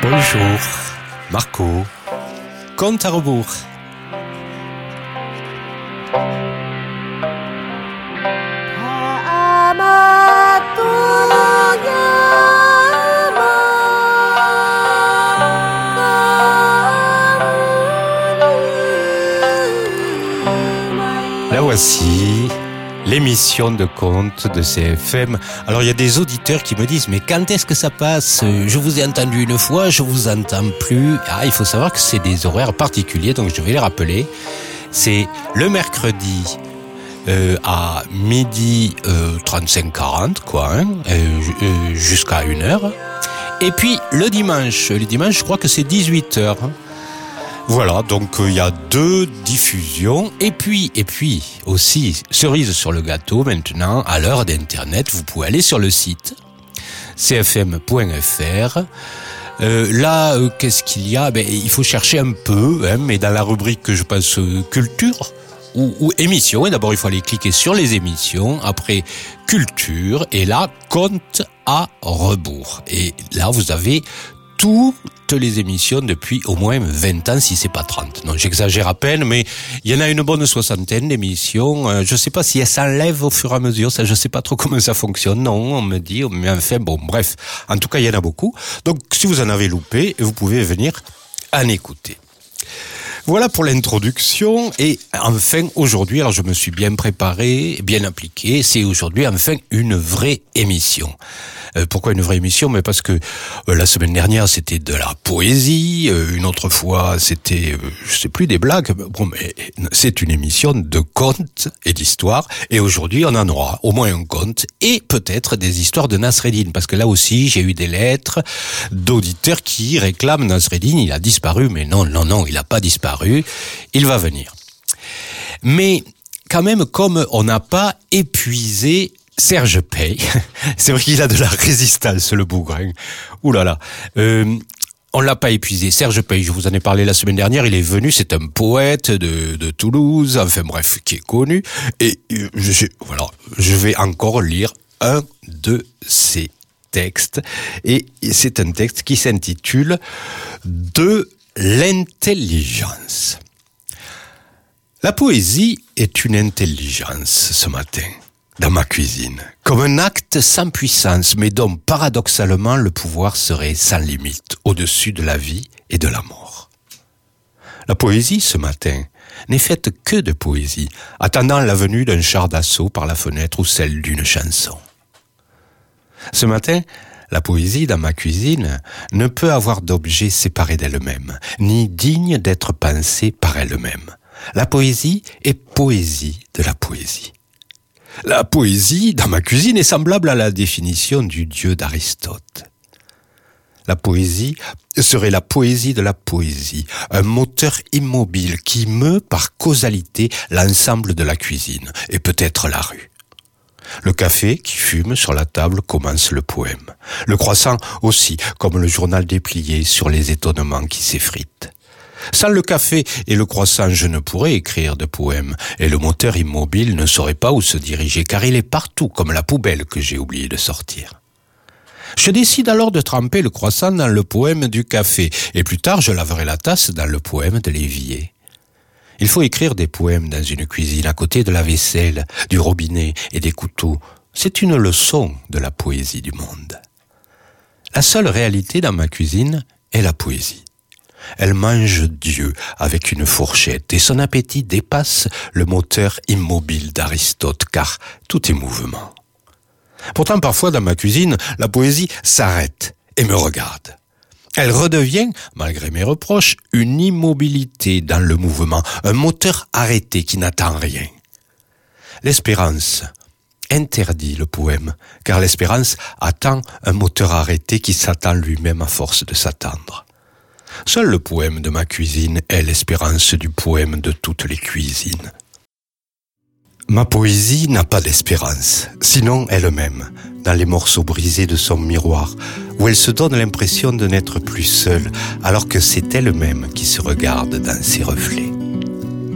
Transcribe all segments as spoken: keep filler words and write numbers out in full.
Bonjour, Marco. Compte à rebours. Là voici l'émission de contes de C F M. Alors il y a des auditeurs qui me disent mais quand est-ce que ça passe? Je vous ai entendu une fois, je vous entends plus. Ah, il faut savoir que c'est des horaires particuliers, donc je vais les rappeler. C'est le mercredi euh, à midi euh, trente-cinq quarante quoi, hein, euh, euh, jusqu'à une heure. Et puis le dimanche, le dimanche je crois que c'est dix-huit heures. Voilà, donc il euh, y a deux diffusions et puis et puis aussi cerise sur le gâteau maintenant à l'heure d'internet, vous pouvez aller sur le site c f m point f r. Euh, là, euh, qu'est-ce qu'il y a? Ben il faut chercher un peu, hein, mais dans la rubrique que je passe euh, culture ou, ou émissions. Et d'abord il faut aller cliquer sur les émissions, après culture et là compte à rebours. Et là vous avez toutes les émissions depuis au moins vingt ans, si c'est pas trente. Non, j'exagère à peine, mais il y en a une bonne soixantaine d'émissions. Euh, je sais pas si elles s'enlèvent au fur et à mesure, ça je sais pas trop comment ça fonctionne. Non, on me dit, mais enfin bon, bref. En tout cas, il y en a beaucoup. Donc, si vous en avez loupé, vous pouvez venir en écouter. Voilà pour l'introduction et enfin aujourd'hui, alors je me suis bien préparé, bien appliqué, c'est aujourd'hui enfin une vraie émission. Euh, pourquoi une vraie émission? Mais parce que euh, la semaine dernière c'était de la poésie, euh, une autre fois c'était, euh, je sais plus, des blagues, bon mais c'est une émission de contes et d'histoires et aujourd'hui on en aura au moins un conte et peut-être des histoires de Nasreddin parce que là aussi j'ai eu des lettres d'auditeurs qui réclament Nasreddin, il a disparu, mais non, non, non, il n'a pas disparu. Il va venir. Mais quand même, comme on n'a pas épuisé Serge Pey, c'est vrai qu'il a de la résistance, le bougre. Ouh là là. Euh, on l'a pas épuisé. Serge Pey, je vous en ai parlé la semaine dernière, il est venu, c'est un poète de, de Toulouse, enfin bref, qui est connu. Et je, voilà, je vais encore lire un de ses textes. Et c'est un texte qui s'intitule « De l'intelligence ». La poésie est une intelligence ce matin, dans ma cuisine, comme un acte sans puissance, mais dont paradoxalement le pouvoir serait sans limite, au-dessus de la vie et de la mort. La poésie ce matin n'est faite que de poésie, attendant la venue d'un char d'assaut par la fenêtre ou celle d'une chanson. Ce matin, la poésie dans ma cuisine ne peut avoir d'objet séparé d'elle-même, ni digne d'être pensée par elle-même. La poésie est poésie de la poésie. La poésie dans ma cuisine est semblable à la définition du dieu d'Aristote. La poésie serait la poésie de la poésie, un moteur immobile qui meut par causalité l'ensemble de la cuisine et peut-être la rue. Le café qui fume sur la table commence le poème. Le croissant aussi, comme le journal déplié sur les étonnements qui s'effritent. Sans le café et le croissant, je ne pourrais écrire de poème, et le moteur immobile ne saurait pas où se diriger, car il est partout, comme la poubelle que j'ai oublié de sortir. Je décide alors de tremper le croissant dans le poème du café, et plus tard je laverai la tasse dans le poème de l'évier. Il faut écrire des poèmes dans une cuisine à côté de la vaisselle, du robinet et des couteaux. C'est une leçon de la poésie du monde. La seule réalité dans ma cuisine est la poésie. Elle mange Dieu avec une fourchette et son appétit dépasse le moteur immobile d'Aristote car tout est mouvement. Pourtant parfois dans ma cuisine, la poésie s'arrête et me regarde. Elle redevient, malgré mes reproches, une immobilité dans le mouvement, un moteur arrêté qui n'attend rien. L'espérance interdit le poème, car l'espérance attend un moteur arrêté qui s'attend lui-même à force de s'attendre. Seul le poème de ma cuisine est l'espérance du poème de toutes les cuisines. Ma poésie n'a pas d'espérance, sinon elle-même, dans les morceaux brisés de son miroir, où elle se donne l'impression de n'être plus seule, alors que c'est elle-même qui se regarde dans ses reflets.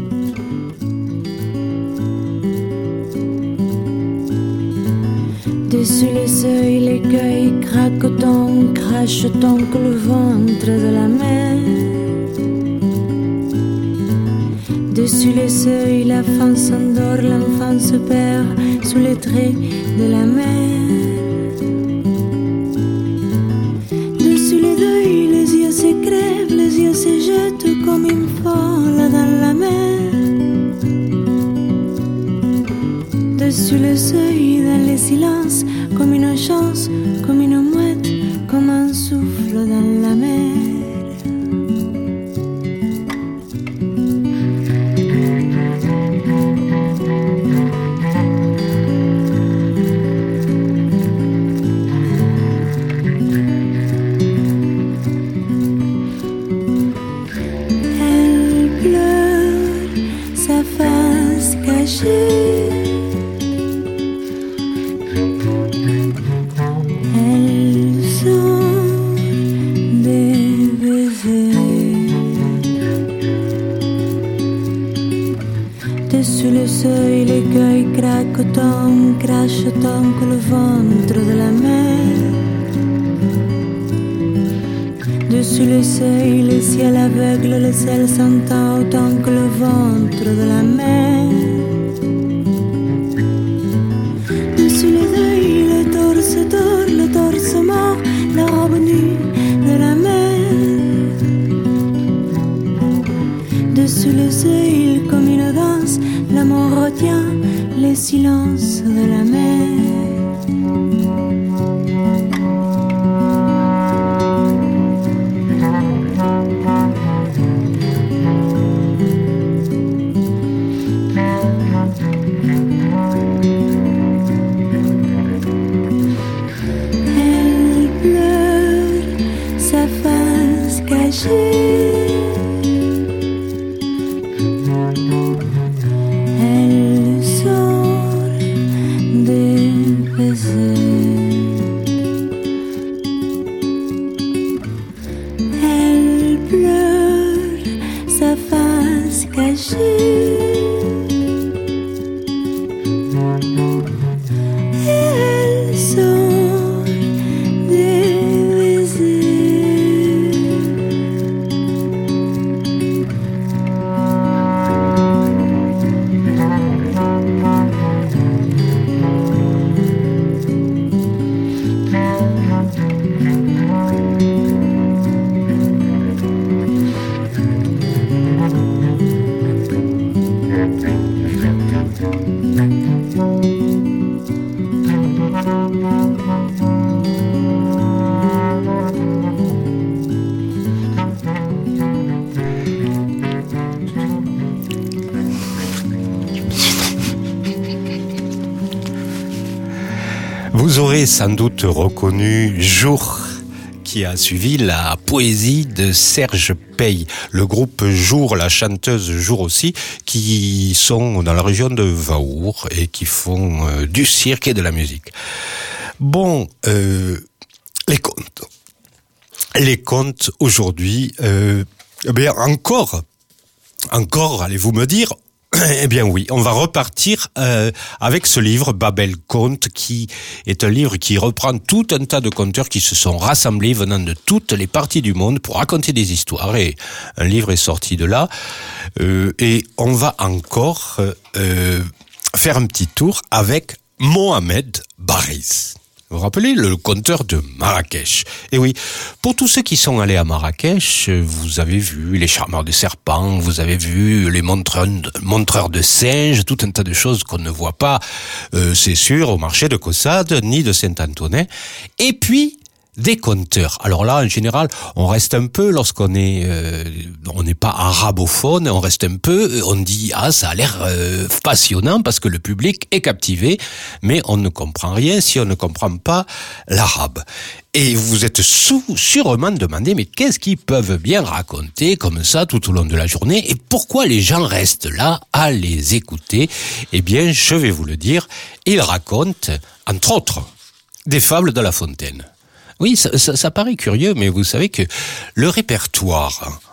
De Dessus le seuil, l'écueil craque autant, crache autant que le ventre de la mer. Dessus le seuil, la femme s'endort, l'enfant se perd sous les traits de la mer. Dessus le deuil, les yeux se crèvent, les yeux se jettent comme une folle dans la mer. Dessus le seuil, dans les silences, comme une chance, comme une mouette, comme un souffle dans la mer. Elle pleure, sa face cachée. Dessus le seuil, l'écueil craque autant, crache autant que le ventre de la mer. Dessus le seuil, le ciel aveugle, le ciel s'entend autant que le ventre de la mer. Dessus le deuil, le torse dort, le torse mort, la robe nue de la mer. Dessus le seuil, comme une danse, l'amour retient les silences de la mer. Elle pleure, sa face cachée. Elle pleure, sa face cachée. Elle sort des baisers. Vous aurez sans doute reconnu Jour, qui a suivi la poésie de Serge Pey. Le groupe Jour, la chanteuse Jour aussi, qui sont dans la région de Vaour et qui font euh, du cirque et de la musique. Bon, euh, les contes. Les contes aujourd'hui, euh, eh bien encore, encore, allez-vous me dire. Eh bien oui, on va repartir euh, avec ce livre, Babel Contes, qui est un livre qui reprend tout un tas de conteurs qui se sont rassemblés venant de toutes les parties du monde pour raconter des histoires. Et un livre est sorti de là. Euh, et on va encore euh, faire un petit tour avec Mohamed Baris. Vous vous rappelez, le conteur de Marrakech. Et oui, pour tous ceux qui sont allés à Marrakech, vous avez vu les charmeurs de serpents, vous avez vu les montreurs, montreurs de singes, tout un tas de choses qu'on ne voit pas, euh, c'est sûr, au marché de Caussade, ni de Saint-Antonin. Et puis, des conteurs. Alors là, en général, on reste un peu, lorsqu'on est, euh, on n'est pas arabophone, on reste un peu, on dit, ah, ça a l'air euh, passionnant parce que le public est captivé, mais on ne comprend rien si on ne comprend pas l'arabe. Et vous êtes sou- sûrement demandé, mais qu'est-ce qu'ils peuvent bien raconter comme ça tout au long de la journée et pourquoi les gens restent là à les écouter? Eh bien, je vais vous le dire, ils racontent, entre autres, des fables de La Fontaine. Oui, ça, ça, ça paraît curieux, mais vous savez que le répertoire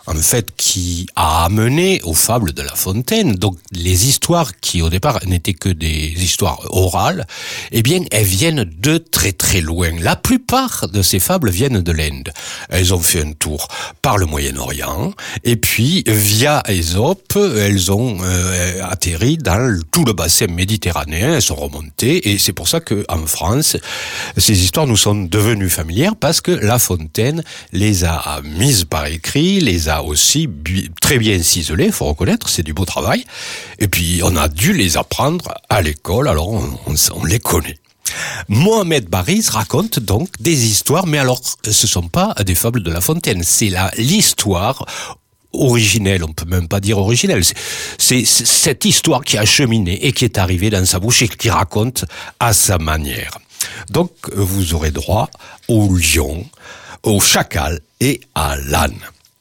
en fait, qui a amené aux fables de La Fontaine. Donc, les histoires qui, au départ, n'étaient que des histoires orales, eh bien, elles viennent de très très loin. La plupart de ces fables viennent de l'Inde. Elles ont fait un tour par le Moyen-Orient, et puis, via Ésope, elles ont euh, atterri dans tout le bassin méditerranéen, elles sont remontées, et c'est pour ça qu'en France, ces histoires nous sont devenues familières, parce que La Fontaine les a mises par écrit, les a aussi bi- très bien ciselés, faut reconnaître, c'est du beau travail. Et puis on a dû les apprendre à l'école, alors on, on, on les connaît. Mohamed Bariz raconte donc des histoires, mais alors ce sont pas des fables de La Fontaine, c'est la l'histoire originelle, on peut même pas dire originelle, c'est, c'est, c'est cette histoire qui a cheminé et qui est arrivée dans sa bouche et qui raconte à sa manière. Donc vous aurez droit au lion, au chacal et à l'âne.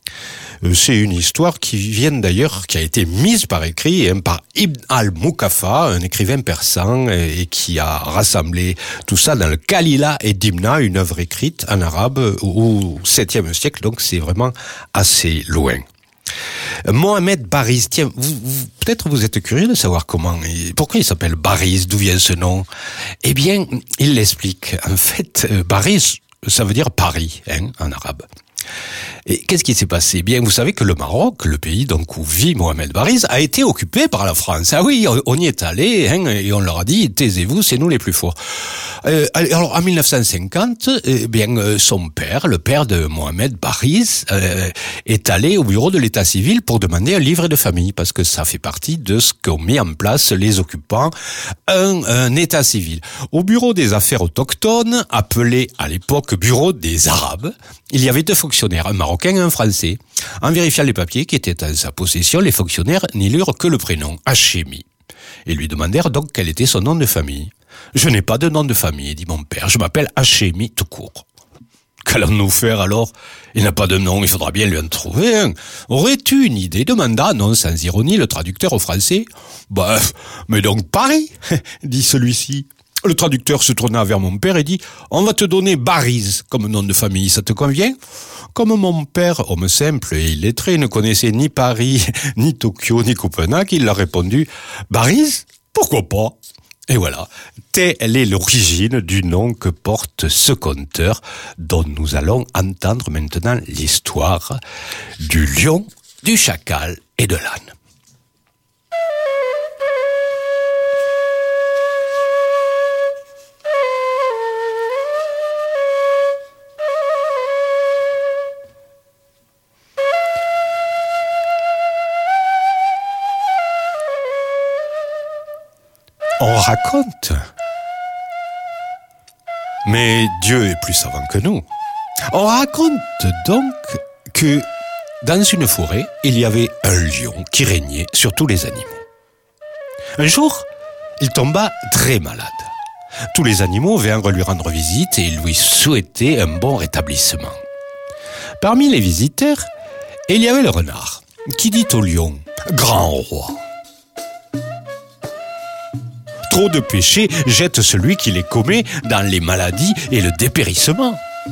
C'est une histoire qui vient d'ailleurs, qui a été mise par écrit hein, par Ibn al-Mukafa, un écrivain persan, et qui a rassemblé tout ça dans le Kalila et Dimna, une œuvre écrite en arabe au septième siècle, donc c'est vraiment assez loin. Mohamed Bariz, tiens, vous, vous, peut-être vous êtes curieux de savoir comment, pourquoi il s'appelle Bariz, d'où vient ce nom? Eh bien, il l'explique. En fait, Bariz, ça veut dire Paris, hein, en arabe. Et qu'est-ce qui s'est passé? Bien, vous savez que le Maroc, le pays donc où vit Mohamed Bariz, a été occupé par la France. Ah oui, on, on y est allé, hein, et on leur a dit, taisez-vous, c'est nous les plus forts. Euh, alors, en dix-neuf cent cinquante, eh bien, son père, le père de Mohamed Bariz, euh, est allé au bureau de l'état civil pour demander un livret de famille, parce que ça fait partie de ce qu'ont mis en place les occupants, un, un état civil. Au bureau des affaires autochtones, appelé à l'époque bureau des Arabes, il y avait deux fonctionnaires, un Marocain et un Français. En vérifiant les papiers qui étaient en sa possession, les fonctionnaires n'y lurent que le prénom, Hachémi. Et lui demandèrent donc quel était son nom de famille. « Je n'ai pas de nom de famille, dit mon père, je m'appelle Hachémi tout court. » Qu'allons-nous faire alors? Il n'a pas de nom, il faudra bien lui en trouver un. Aurais-tu une idée? Demanda, non sans ironie, le traducteur au français. « Bah, mais donc Paris, dit celui-ci. » Le traducteur se tourna vers mon père et dit « On va te donner Bariz comme nom de famille, ça te convient ?» Comme mon père, homme simple et illettré, ne connaissait ni Paris, ni Tokyo, ni Copenhague, il a répondu « Bariz? Pourquoi pas ?» Et voilà, telle est l'origine du nom que porte ce conteur dont nous allons entendre maintenant l'histoire du lion, du chacal et de l'âne. On raconte, mais Dieu est plus savant que nous. On raconte donc que dans une forêt, il y avait un lion qui régnait sur tous les animaux. Un jour, il tomba très malade. Tous les animaux vinrent lui rendre visite et lui souhaiter un bon rétablissement. Parmi les visiteurs, il y avait le renard, qui dit au lion « Grand roi ». Trop de péchés jette celui qui les commet dans les maladies et le dépérissement.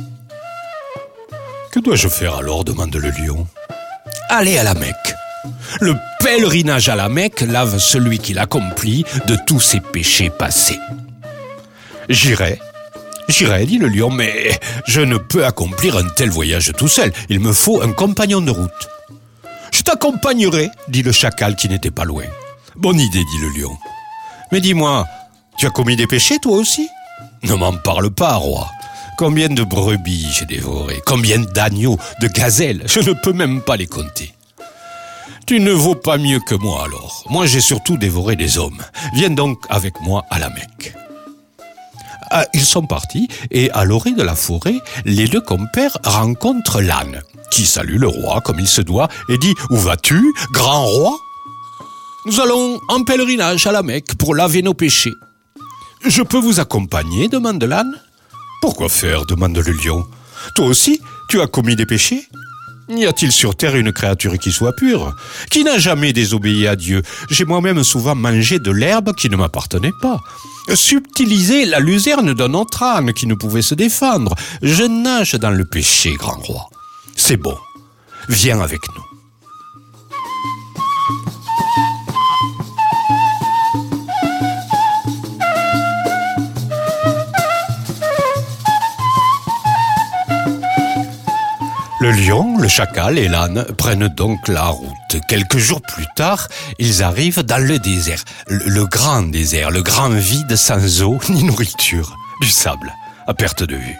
Que dois-je faire alors? Demande le lion. Allez à la Mecque. Le pèlerinage à la Mecque lave celui qui l'accomplit de tous ses péchés passés. J'irai, j'irai, dit le lion, mais je ne peux accomplir un tel voyage tout seul. Il me faut un compagnon de route. Je t'accompagnerai, dit le chacal qui n'était pas loin. Bonne idée, dit le lion. Mais dis-moi, tu as commis des péchés toi aussi? Ne m'en parle pas, roi. Combien de brebis j'ai dévoré, combien d'agneaux, de gazelles, je ne peux même pas les compter. Tu ne vaux pas mieux que moi alors. Moi j'ai surtout dévoré des hommes. Viens donc avec moi à la Mecque. Ah, ils sont partis et à l'orée de la forêt, les deux compères rencontrent l'âne, qui salue le roi comme il se doit et dit « Où vas-tu, grand roi ?» Nous allons en pèlerinage à la Mecque pour laver nos péchés. Je peux vous accompagner, demande l'âne. Pourquoi faire, demande le lion. Toi aussi, tu as commis des péchés? Y a-t-il sur terre une créature qui soit pure? Qui n'a jamais désobéi à Dieu? J'ai moi-même souvent mangé de l'herbe qui ne m'appartenait pas. Subtilisé la luzerne d'un autre âne qui ne pouvait se défendre. Je nage dans le péché, grand roi. C'est bon. viens avec nous. Le lion, le chacal et l'âne prennent donc la route. Quelques jours plus tard, ils arrivent dans le désert, le, le grand désert, le grand vide sans eau ni nourriture, du sable, à perte de vue.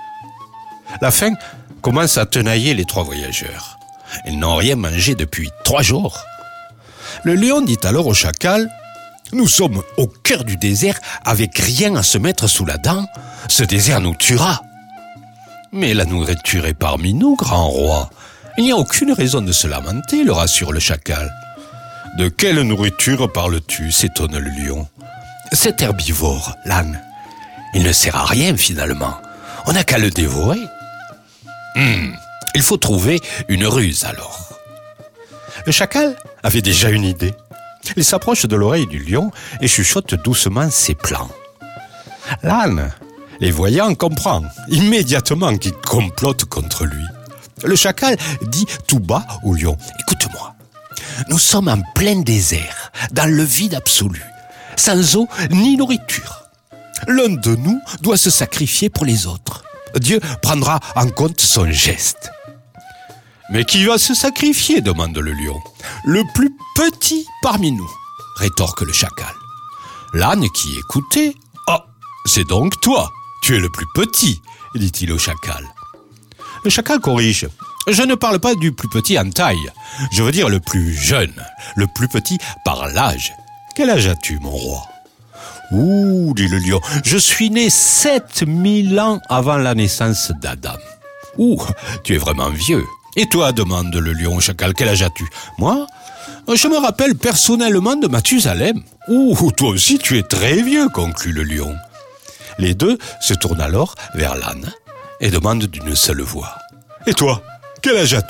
La faim commence à tenailler les trois voyageurs. Ils n'ont rien mangé depuis trois jours. Le lion dit alors au chacal: « Nous sommes au cœur du désert avec rien à se mettre sous la dent. Ce désert nous tuera. » « Mais la nourriture est parmi nous, grand roi. Il n'y a aucune raison de se lamenter, le rassure le chacal. »« De quelle nourriture parles-tu » s'étonne le lion. « Cet herbivore, l'âne, il ne sert à rien finalement. On n'a qu'à le dévorer. Hum, il faut trouver une ruse alors. » Le chacal avait déjà une idée. Il s'approche de l'oreille du lion et chuchote doucement ses plans. L'âne, les voyant, comprend immédiatement qu'il complote contre lui. Le chacal dit tout bas au lion: « Écoute-moi, nous sommes en plein désert, dans le vide absolu, sans eau ni nourriture. L'un de nous doit se sacrifier pour les autres. Dieu prendra en compte son geste. »« Mais qui va se sacrifier ?» demande le lion. « Le plus petit parmi nous, » rétorque le chacal. L'âne qui écoutait: « Ah, c'est donc toi. Tu es le plus petit, » dit-il au chacal. Le chacal corrige: « Je ne parle pas du plus petit en taille. Je veux dire le plus jeune, le plus petit par l'âge. Quel âge as-tu, mon roi ?»« Ouh, dit le lion, je suis né sept mille ans avant la naissance d'Adam. »« Ouh, tu es vraiment vieux. Et toi, demande le lion au chacal, quel âge as-tu ?»« Moi, je me rappelle personnellement de Mathusalem. »« Ouh, toi aussi tu es très vieux, conclut le lion. » Les deux se tournent alors vers l'âne et demandent d'une seule voix: « Et toi, quel âge as-tu »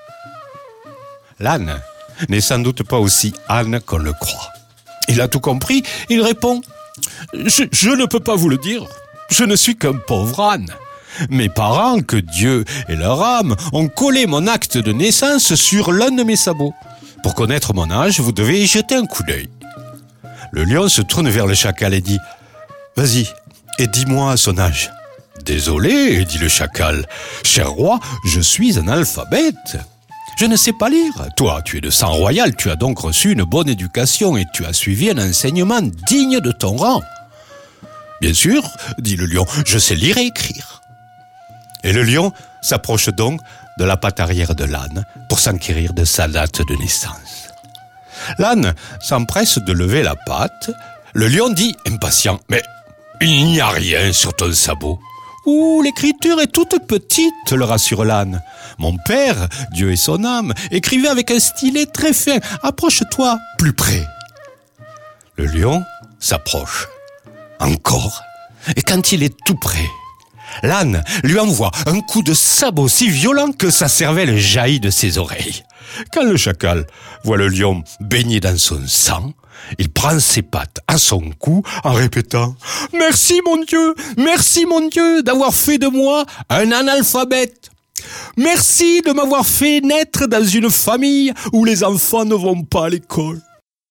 L'âne n'est sans doute pas aussi âne qu'on le croit. Il a tout compris, il répond: je, « Je ne peux pas vous le dire, je ne suis qu'un pauvre âne. Mes parents, que Dieu et leur âme, ont collé mon acte de naissance sur l'un de mes sabots. Pour connaître mon âge, vous devez y jeter un coup d'œil. » Le lion se tourne vers le chacal et dit: « Vas-y, et dis-moi son âge. »« Désolé, dit le chacal, cher roi, je suis un alphabète. Je ne sais pas lire. Toi, tu es de sang royal, tu as donc reçu une bonne éducation et tu as suivi un enseignement digne de ton rang. »« Bien sûr, dit le lion, je sais lire et écrire. » Et le lion s'approche donc de la patte arrière de l'âne pour s'enquérir de sa date de naissance. L'âne s'empresse de lever la patte. Le lion dit, impatient: « Mais il n'y a rien sur ton sabot. »« Ouh, l'écriture est toute petite, le rassure l'âne. Mon père, Dieu et son âme, écrivait avec un stylet très fin. Approche-toi plus près. » Le lion s'approche. Encore. Et quand il est tout près, l'âne lui envoie un coup de sabot si violent que sa cervelle jaillit de ses oreilles. Quand le chacal voit le lion baigné dans son sang, il prend ses pattes à son cou en répétant: « Merci mon Dieu, merci mon Dieu d'avoir fait de moi un analphabète. Merci de m'avoir fait naître dans une famille où les enfants ne vont pas à l'école. »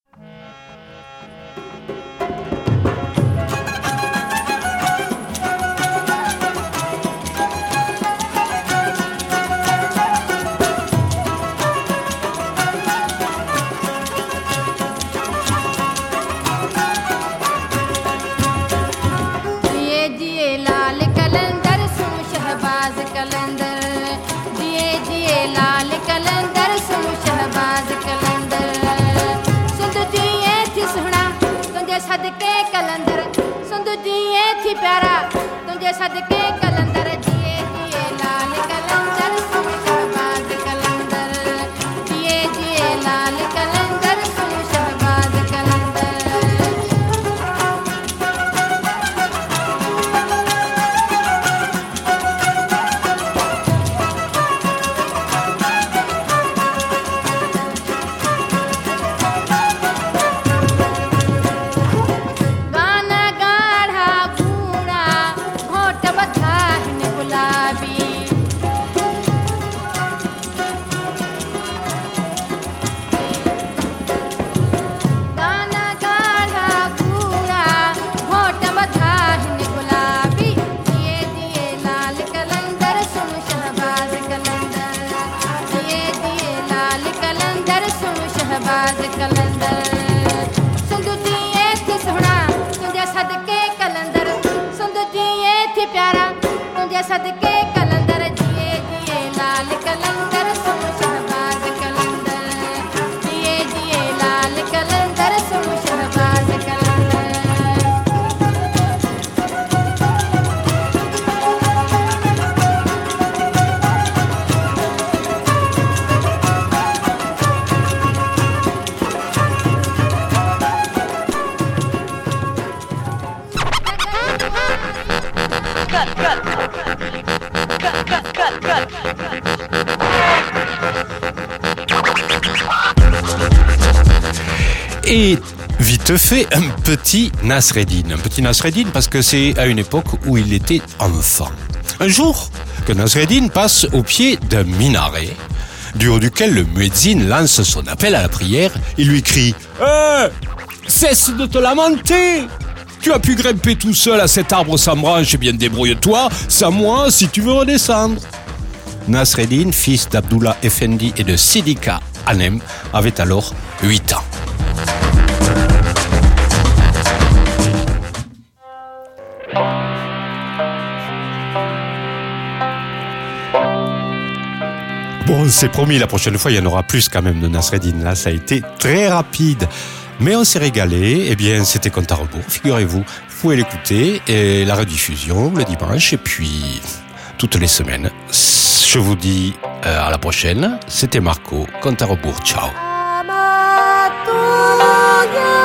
सदके कलंदर सुंदर दिए थी प्यारा तुझे सदके कलंदर दिए दिए लाल कलंदर सुन शहबाज कलंदर दिए दिए लाल कलंदर सुन शहबाज कलंदर शहबाज कलंदर सिंधु जिए थी सोहना तुझे सदके कलंदर सिंधु जिए थी प्यारा तुझे सदके कलंदर जिए जिए लाल कलंदर सुन शहबाज कलंदर जिए जिए लाल कलंदर सुन शहबाज कलंदर Et vite fait, un petit Nasreddin. Un petit Nasreddin parce que c'est à une époque où il était enfant. Un jour, que Nasreddin passe au pied d'un minaret, du haut duquel le muezzin lance son appel à la prière. Il lui crie « Hé, cesse de te lamenter! Tu as pu grimper tout seul à cet arbre sans branche, et bien débrouille-toi, sans moi si tu veux redescendre. » Nasreddin, fils d'Abdullah Effendi et de Sidika Hanem, avait alors huit ans. Bon, c'est promis, la prochaine fois, il y en aura plus quand même de Nasreddin. Là, ça a été très rapide. Mais on s'est régalé. Eh bien, c'était Compte à rebours, figurez-vous. Vous pouvez l'écouter et la rediffusion le dimanche et puis toutes les semaines. Je vous dis euh, à la prochaine. C'était Marco. Compte à rebours. Ciao.